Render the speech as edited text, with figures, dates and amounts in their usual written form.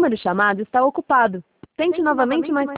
número chamado está ocupado. Tente novamente mais tarde.